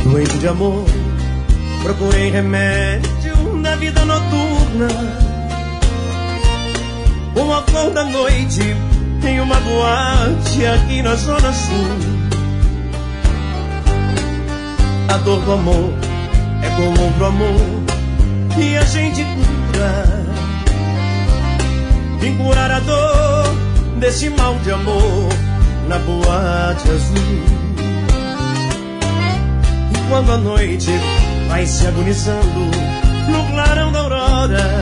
Doente de amor, procurei remédio na vida noturna. Uma flor da noite em uma boate aqui na Zona Sul. A dor do amor é como outro amor e a gente cura. Vim curar a dor desse mal de amor na boate azul. E quando a noite vai se agonizando no clarão da aurora,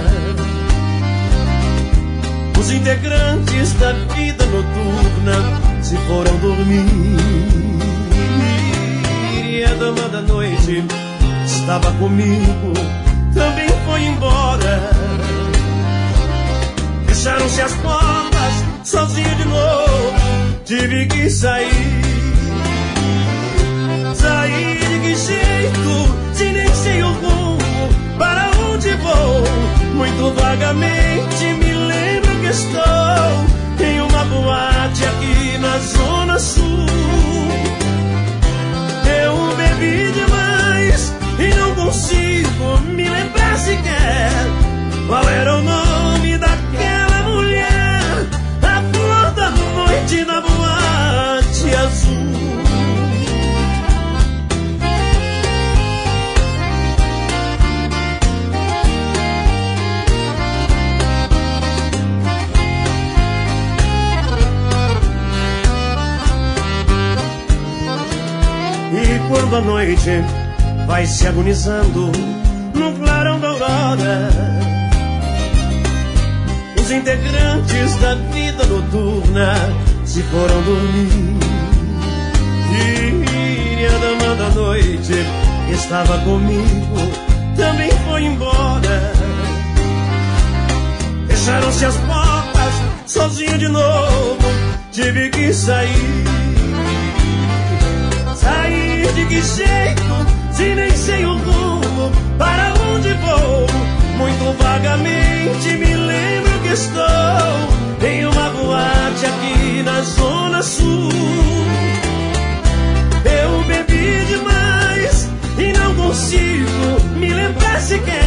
os integrantes da vida noturna se foram dormir. E a dama da noite estava comigo, também foi embora. Fecharam-se as portas, sozinho de novo, tive que sair. Sair de que jeito, se nem sei o rumo, para onde vou? Muito vagamente me lembro que estou em uma boate aqui na Zona Sul. Eu bebi demais e não consigo me lembrar sequer qual era o nome daquela mulher, a flor da noite na boate azul. E quando a noite vai se agonizando no clarão da aurora, os integrantes da vida noturna se foram dormir. E a dama da noite que estava comigo também foi embora. Fecharam-se as portas, sozinho de novo, tive que sair. Sair de que jeito, se nem sei o rumo, para onde vou? Muito vagamente me lembro que estou em uma boate aqui na Zona Sul. Eu bebi demais e não consigo me lembrar sequer